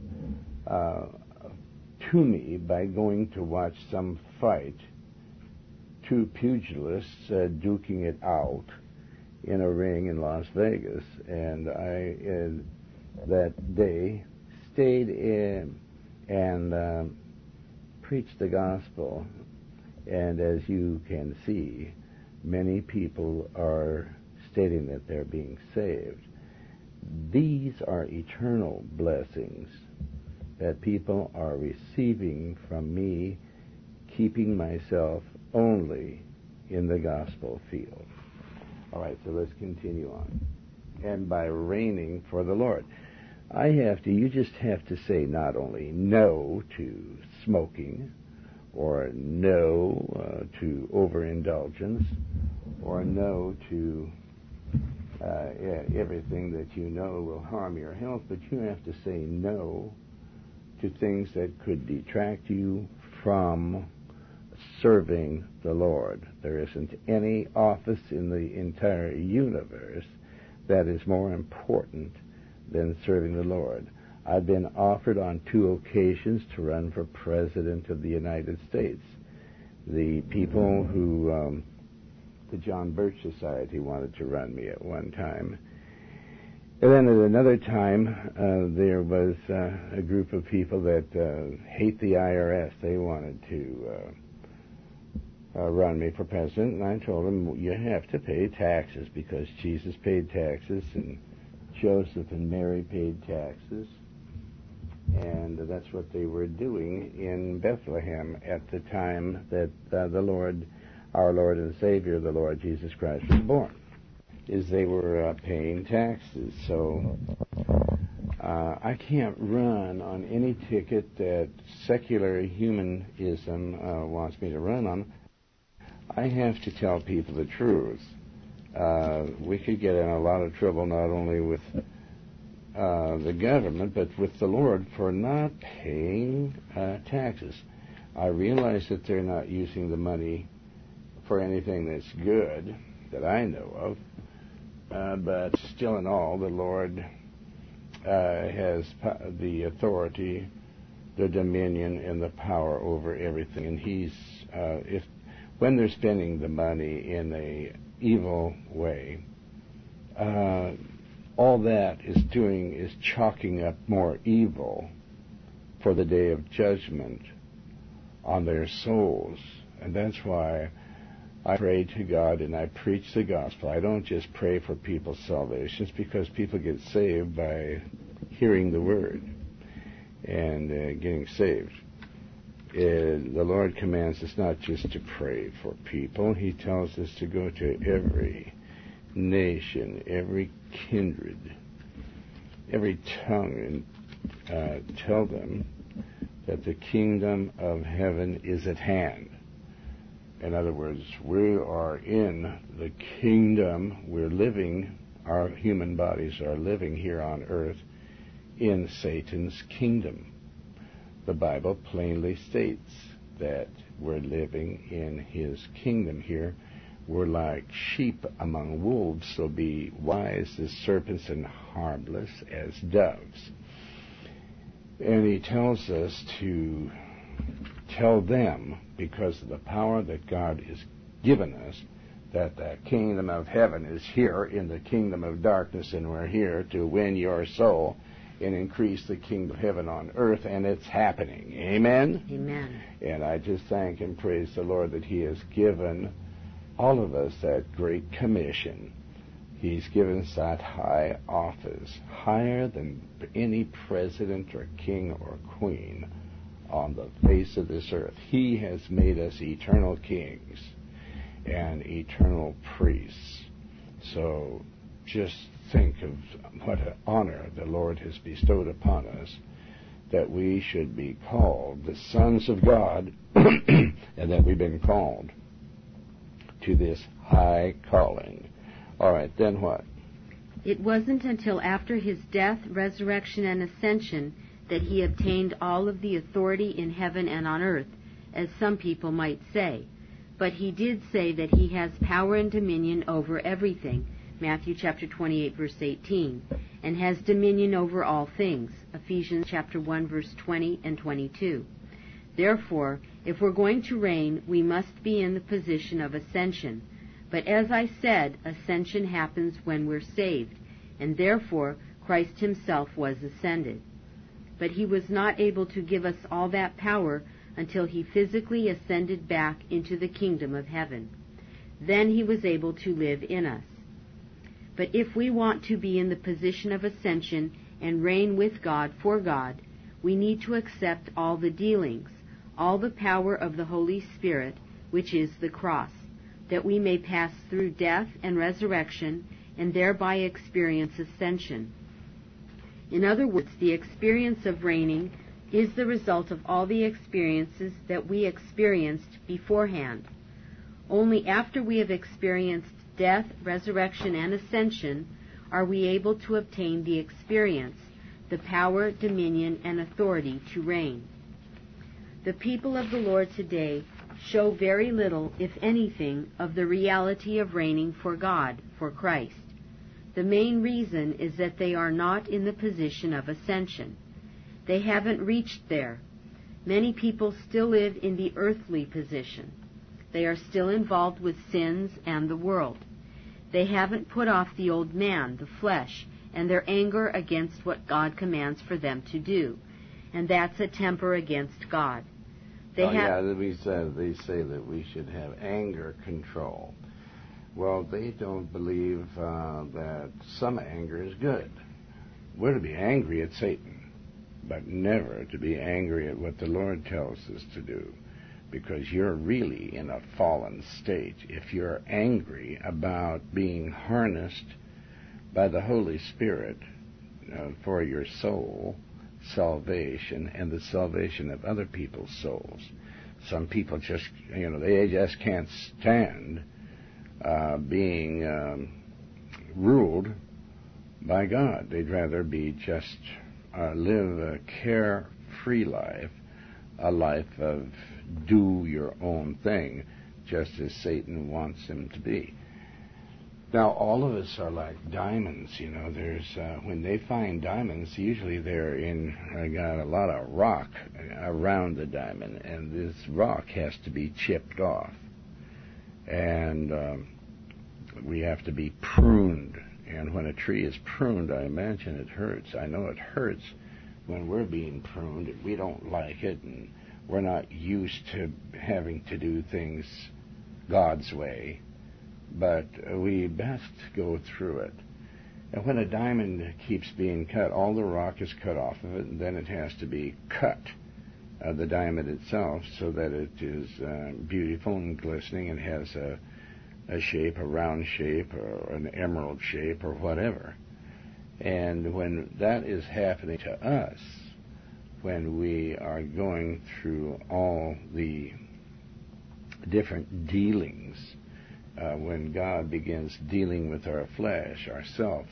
to me by going to watch some fight, two pugilists duking it out in a ring in Las Vegas. And I, that day, stayed in and preached the gospel. And as you can see, many people are stating that they're being saved. These are eternal blessings that people are receiving from me, keeping myself only in the gospel field. All right, so let's continue on. And by reigning for the Lord. You just have to say not only no to smoking, or no to overindulgence, or no to everything that you know will harm your health, but you have to say no to things that could detract you from serving the Lord. There isn't any office in the entire universe that is more important than serving the Lord. I've been offered on 2 occasions to run for President of the United States. The people who, the John Birch Society wanted to run me at one time. And then at another time, there was a group of people that hate the IRS. They wanted to run me for president, and I told them, you have to pay taxes because Jesus paid taxes, and Joseph and Mary paid taxes. And that's what they were doing in Bethlehem at the time that the Lord, our Lord and Savior, the Lord Jesus Christ, was born, is they were paying taxes. So I can't run on any ticket that secular humanism wants me to run on. I have to tell people the truth. We could get in a lot of trouble not only with the government, but with the Lord for not paying taxes. I realize that they're not using the money for anything that's good that I know of, but still in all, the Lord has the authority, the dominion, and the power over everything. And He's when they're spending the money in a evil way, all that is doing is chalking up more evil for the day of judgment on their souls. And that's why I pray to God and I preach the gospel. I don't just pray for people's salvations, because people get saved by hearing the word and getting saved. The Lord commands us not just to pray for people. He tells us to go to every nation, every kindred, every tongue, and tell them that the kingdom of heaven is at hand. In other words, we are in the kingdom. We're living, our human bodies are living here on earth in Satan's kingdom. The Bible plainly states that we're living in his kingdom here. We're like sheep among wolves, so be wise as serpents and harmless as doves. And he tells us to tell them, because of the power that God has given us, that the kingdom of heaven is here in the kingdom of darkness, and we're here to win your soul and increase the kingdom of heaven on earth, and it's happening. Amen? Amen. And I just thank and praise the Lord that He has given all of us that great commission. He's given us that high office, higher than any president or king or queen on the face of this earth. He has made us eternal kings and eternal priests. So just think of what an honor the Lord has bestowed upon us, that we should be called the sons of God, and that we've been called to this high calling. All right, then what? It wasn't until after his death, resurrection, and ascension that he obtained all of the authority in heaven and on earth, as some people might say. But he did say that he has power and dominion over everything, Matthew chapter 28, verse 18, and has dominion over all things, Ephesians chapter 1, verse 20 and 22. Therefore, if we're going to reign, we must be in the position of ascension. But as I said, ascension happens when we're saved, and therefore Christ himself was ascended. But he was not able to give us all that power until he physically ascended back into the kingdom of heaven. Then he was able to live in us. But if we want to be in the position of ascension and reign with God for God, we need to accept all the dealings, all the power of the Holy Spirit, which is the cross, that we may pass through death and resurrection and thereby experience ascension. In other words, the experience of reigning is the result of all the experiences that we experienced beforehand. Only after we have experienced death, resurrection, and ascension are we able to obtain the experience, the power, dominion, and authority to reign. The people of the Lord today show very little, if anything, of the reality of reigning for God, for Christ. The main reason is that they are not in the position of ascension. They haven't reached there. Many people still live in the earthly position. They are still involved with sins and the world. They haven't put off the old man, the flesh, and their anger against what God commands for them to do. And that's a temper against God. They say that we should have anger control. Well, they don't believe that some anger is good. We're to be angry at Satan, but never to be angry at what the Lord tells us to do, because you're really in a fallen state. If you're angry about being harnessed by the Holy Spirit for your soul salvation and the salvation of other people's souls. Some people just, they just can't stand being ruled by God. They'd rather be just live a carefree life, a life of do your own thing, just as Satan wants them to be. Now, all of us are like diamonds, There's when they find diamonds, usually they're got a lot of rock around the diamond, and this rock has to be chipped off, and we have to be pruned. And when a tree is pruned, I imagine it hurts. I know it hurts when we're being pruned. We don't like it, and we're not used to having to do things God's way. But we best go through it. And when a diamond keeps being cut, all the rock is cut off of it, and then it has to be cut, the diamond itself, so that it is beautiful and glistening and has a shape, a round shape, or an emerald shape, or whatever. And when that is happening to us, when we are going through all the different dealings, when God begins dealing with our flesh, ourself,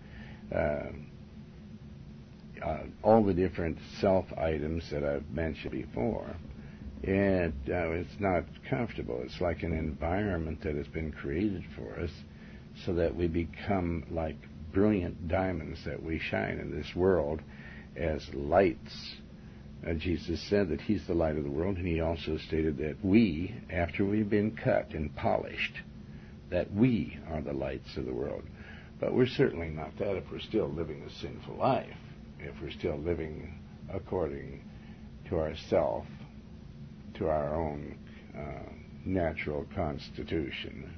all the different self items that I've mentioned before, and it's not comfortable. It's like an environment that has been created for us so that we become like brilliant diamonds, that we shine in this world as lights. Jesus said that he's the light of the world, and he also stated that we, after we've been cut and polished, that we are the lights of the world. But we're certainly not that if we're still living a sinful life, if we're still living according to ourself, to our own natural constitution.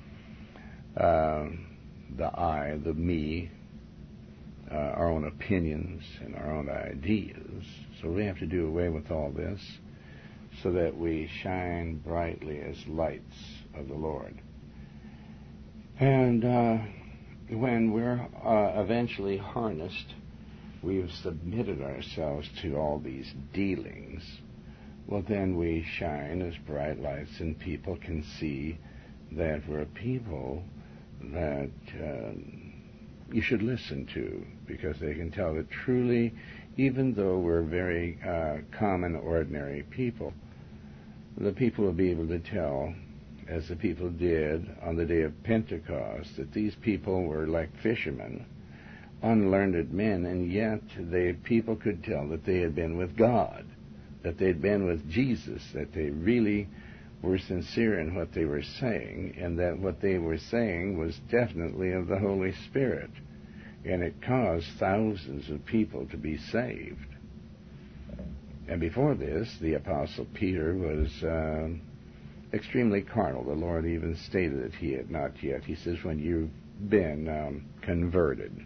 The I, the me, our own opinions and our own ideas. So we have to do away with all this so that we shine brightly as lights of the Lord. And when we're eventually harnessed, we've submitted ourselves to all these dealings, well, then we shine as bright lights, and people can see that we're people that you should listen to, because they can tell that truly, even though we're very common, ordinary people, the people will be able to tell, as the people did on the day of Pentecost, that these people were like fishermen, unlearned men, and yet people could tell that they had been with God, that they'd been with Jesus, that they really were sincere in what they were saying, and that what they were saying was definitely of the Holy Spirit. And it caused thousands of people to be saved. And before this, the Apostle Peter was extremely carnal. The Lord even stated that he had not yet. He says, when you've been converted,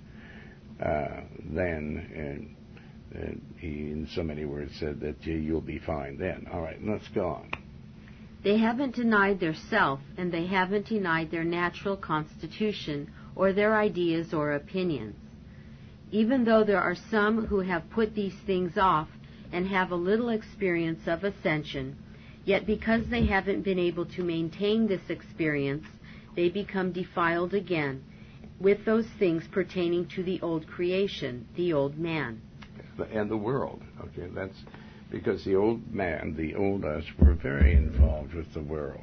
then he, in so many words, said that you'll be fine then. All right, let's go on. They haven't denied their self, and they haven't denied their natural constitution or their ideas or opinions. Even though there are some who have put these things off and have a little experience of ascension, yet because they haven't been able to maintain this experience, they become defiled again with those things pertaining to the old creation, the old man. And the world. Okay, that's because the old man, the old us, were very involved with the world.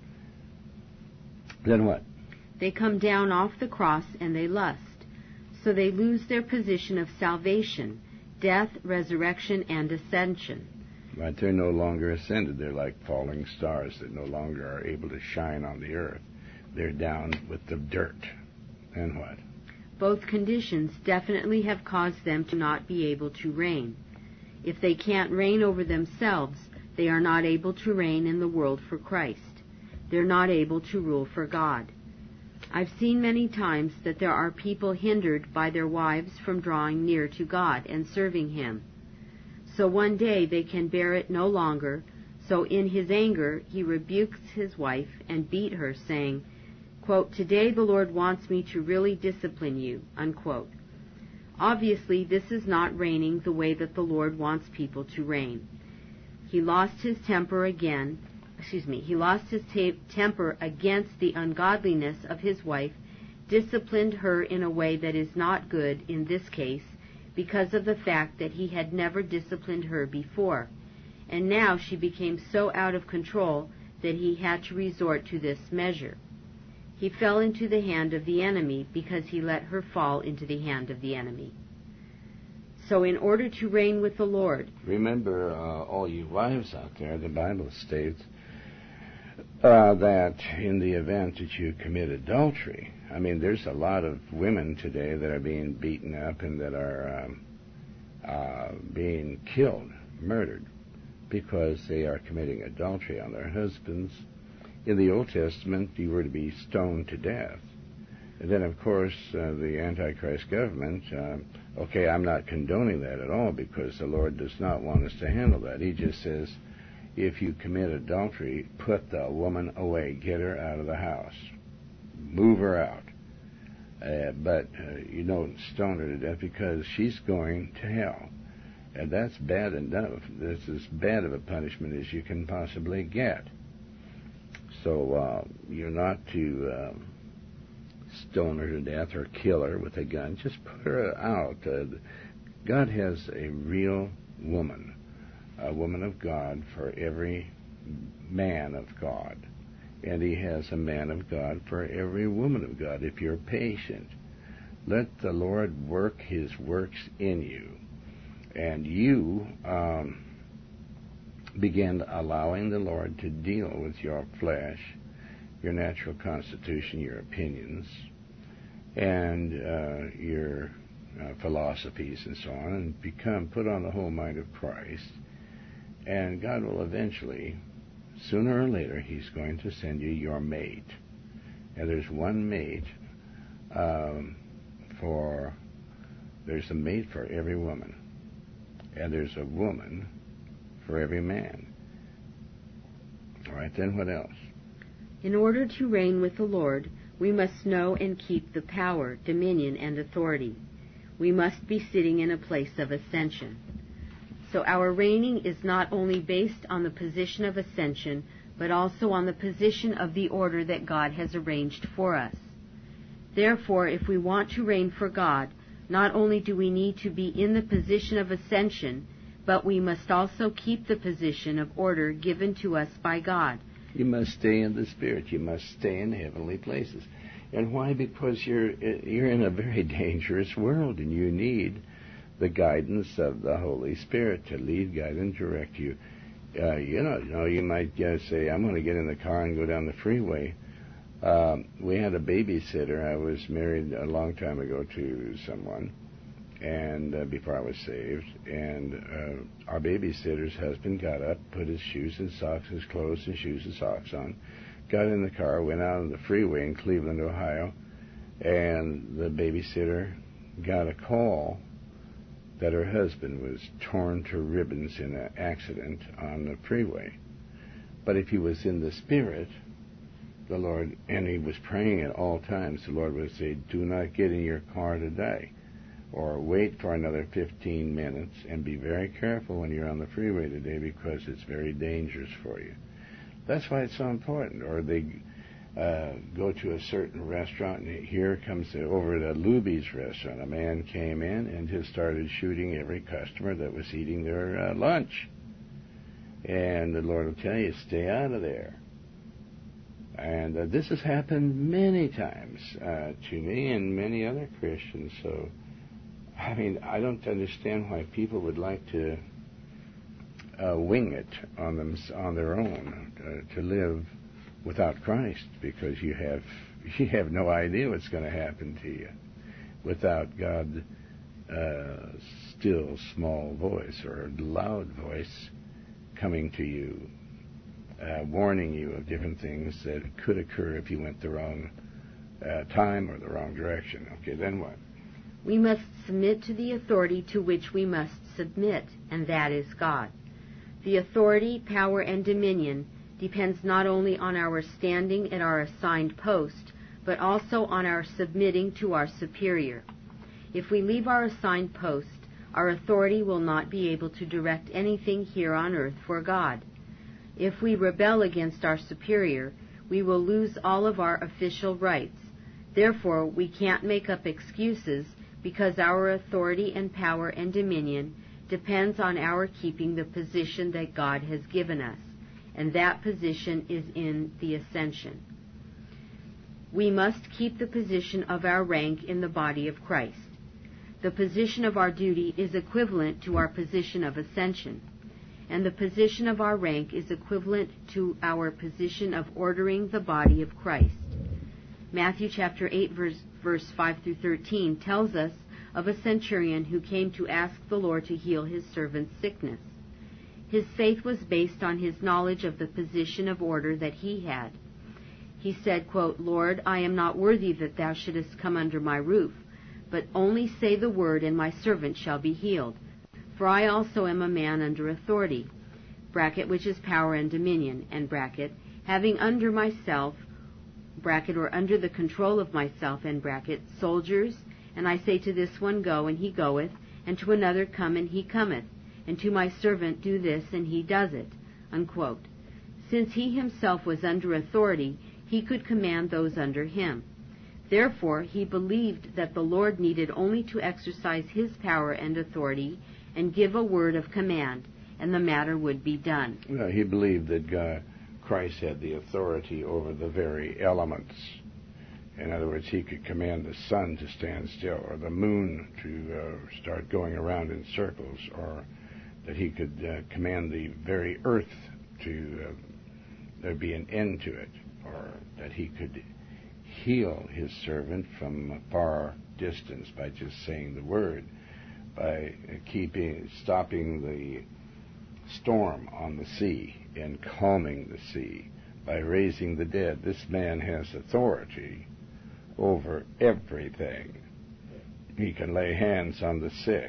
Then what? They come down off the cross and they lust. So they lose their position of salvation, death, resurrection, and ascension. But they're no longer ascended. They're like falling stars that no longer are able to shine on the earth. They're down with the dirt. And what? Both conditions definitely have caused them to not be able to reign. If they can't reign over themselves, they are not able to reign in the world for Christ. They're not able to rule for God. I've seen many times that there are people hindered by their wives from drawing near to God and serving Him. So one day they can bear it no longer, so in his anger he rebukes his wife and beat her, saying, quote, "Today the Lord wants me to really discipline you," unquote. Obviously, this is not reigning the way that the Lord wants people to reign. He lost his temper against the ungodliness of his wife, disciplined her in a way that is not good in this case, because of the fact that he had never disciplined her before, and now she became so out of control that he had to resort to this measure. He fell into the hand of the enemy because he let her fall into the hand of the enemy. So in order to reign with the Lord... Remember, all you wives out there, the Bible states that in the event that you commit adultery, I mean, there's a lot of women today that are being beaten up and that are being killed, murdered, because they are committing adultery on their husbands. In the Old Testament, you were to be stoned to death. And then, of course, the Antichrist government, I'm not condoning that at all, because the Lord does not want us to handle that. He just says, if you commit adultery, put the woman away, get her out of the house, move her out. But you don't stone her to death, because she's going to hell. And that's bad enough. That's as bad of a punishment as you can possibly get. So you're not to stone her to death or kill her with a gun. Just put her out. God has a real woman, a woman of God for every man of God. And he has a man of God for every woman of God. If you're patient, let the Lord work his works in you. And you begin allowing the Lord to deal with your flesh, your natural constitution, your opinions, and your philosophies and so on, and put on the whole mind of Christ. And God will eventually, sooner or later, he's going to send you your mate. And there's one mate there's a mate for every woman. And there's a woman for every man. All right, then what else? In order to reign with the Lord, we must know and keep the power, dominion, and authority. We must be sitting in a place of ascension. So our reigning is not only based on the position of ascension, but also on the position of the order that God has arranged for us. Therefore, if we want to reign for God, not only do we need to be in the position of ascension, but we must also keep the position of order given to us by God. You must stay in the Spirit. You must stay in heavenly places. And why? Because you're in a very dangerous world, and you need the guidance of the Holy Spirit to lead, guide, and direct you. You might say, I'm going to get in the car and go down the freeway. We had a babysitter. I was married a long time ago to someone, and before I was saved, and our babysitter's husband got up, put his shoes and socks, his clothes and shoes and socks on, got in the car, went out on the freeway in Cleveland, Ohio, and the babysitter got a call that her husband was torn to ribbons in an accident on the freeway. But if he was in the Spirit, the Lord, and he was praying at all times, the Lord would say, do not get in your car today, or wait for another 15 minutes, and be very careful when you're on the freeway today, because it's very dangerous for you. That's why it's so important. Or they go to a certain restaurant, and here comes over at Luby's restaurant. A man came in and just started shooting every customer that was eating their lunch. And the Lord will tell you, stay out of there. And this has happened many times to me and many other Christians. So, I mean, I don't understand why people would like to wing it on their own to live without Christ, because you have no idea what's going to happen to you without God's still small voice or loud voice coming to you, warning you of different things that could occur if you went the wrong time or the wrong direction. Okay, then what? We must submit to the authority to which we must submit, and that is God. The authority, power, and dominion depends not only on our standing at our assigned post, but also on our submitting to our superior. If we leave our assigned post, our authority will not be able to direct anything here on earth for God. If we rebel against our superior, we will lose all of our official rights. Therefore, we can't make up excuses because our authority and power and dominion depends on our keeping the position that God has given us, and that position is in the ascension. We must keep the position of our rank in the body of Christ. The position of our duty is equivalent to our position of ascension, and the position of our rank is equivalent to our position of ordering the body of Christ. Matthew chapter 8, verse 5 through 13 tells us of a centurion who came to ask the Lord to heal his servant's sickness. His faith was based on his knowledge of the position of order that he had. He said, quote, "Lord, I am not worthy that thou shouldest come under my roof, but only say the word, and my servant shall be healed. For I also am a man under authority," bracket, which is power and dominion, and bracket, "having under myself," bracket, or under the control of myself, and bracket, "soldiers, and I say to this one, go, and he goeth, and to another, come, and he cometh, and to my servant, do this, and he does it," unquote. Since he himself was under authority, he could command those under him. Therefore, he believed that the Lord needed only to exercise his power and authority and give a word of command, and the matter would be done. Well, he believed that Christ had the authority over the very elements. In other words, he could command the sun to stand still, or the moon to start going around in circles, or that he could command the very earth to there be an end to it, or that he could heal his servant from a far distance by just saying the word, by stopping the storm on the sea and calming the sea, by raising the dead. This man has authority over everything. He can lay hands on the sick.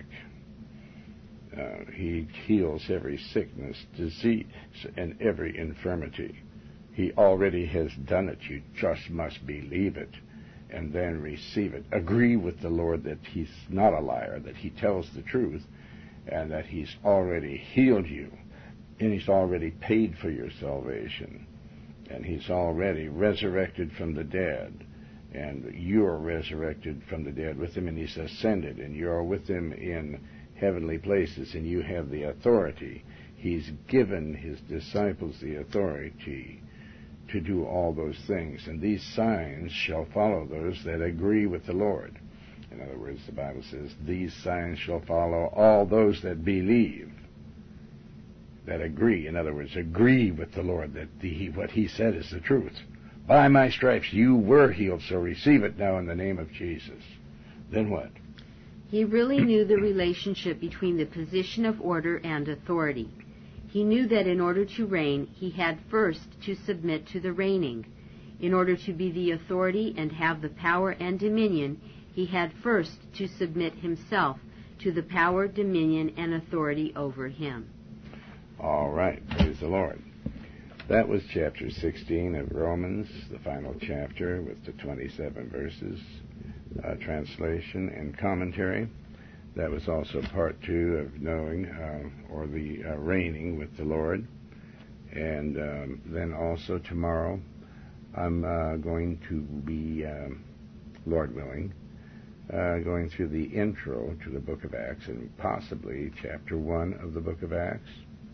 He heals every sickness, disease, and every infirmity. He already has done it. You just must believe it and then receive it. Agree with the Lord that he's not a liar, that he tells the truth, and that he's already healed you, and he's already paid for your salvation, and he's already resurrected from the dead, and you're resurrected from the dead with him, and he's ascended, and you're with him in heavenly places, and you have the authority. He's given his disciples the authority to do all those things, and these signs shall follow those that agree with the Lord. In other words, the Bible says, these signs shall follow all those that believe, that agree. In other words, agree with the Lord that what he said is the truth. By my stripes you were healed, so receive it now in the name of Jesus. Then what? He really knew the relationship between the position of order and authority. He knew that in order to reign, he had first to submit to the reigning. In order to be the authority and have the power and dominion, he had first to submit himself to the power, dominion, and authority over him. All right, praise the Lord. That was chapter 16 of Romans, the final chapter with the 27 verses, translation and commentary. That was also part 2 of knowing, or the reigning with the Lord. And then also tomorrow I'm going to be, Lord willing, going through the intro to the book of Acts, and possibly chapter 1 of the book of Acts.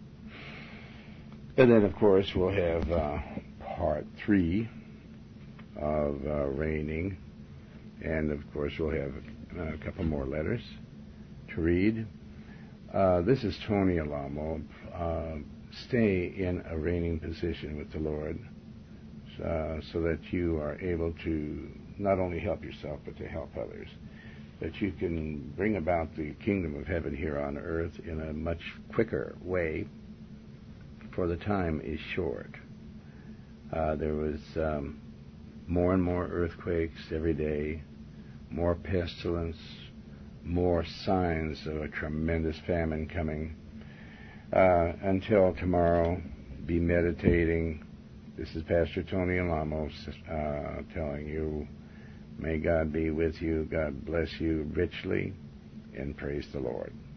And then, of course, we'll have part 3 of reigning. And, of course, we'll have a couple more letters to read. This is Tony Alamo. Stay in a reigning position with the Lord so that you are able to not only help yourself, but to help others. That you can bring about the kingdom of heaven here on earth in a much quicker way, for the time is short. There was more and more earthquakes every day, more pestilence, more signs of a tremendous famine coming. Until tomorrow, be meditating. This is Pastor Tony Alamo telling you, may God be with you, God bless you richly, and praise the Lord.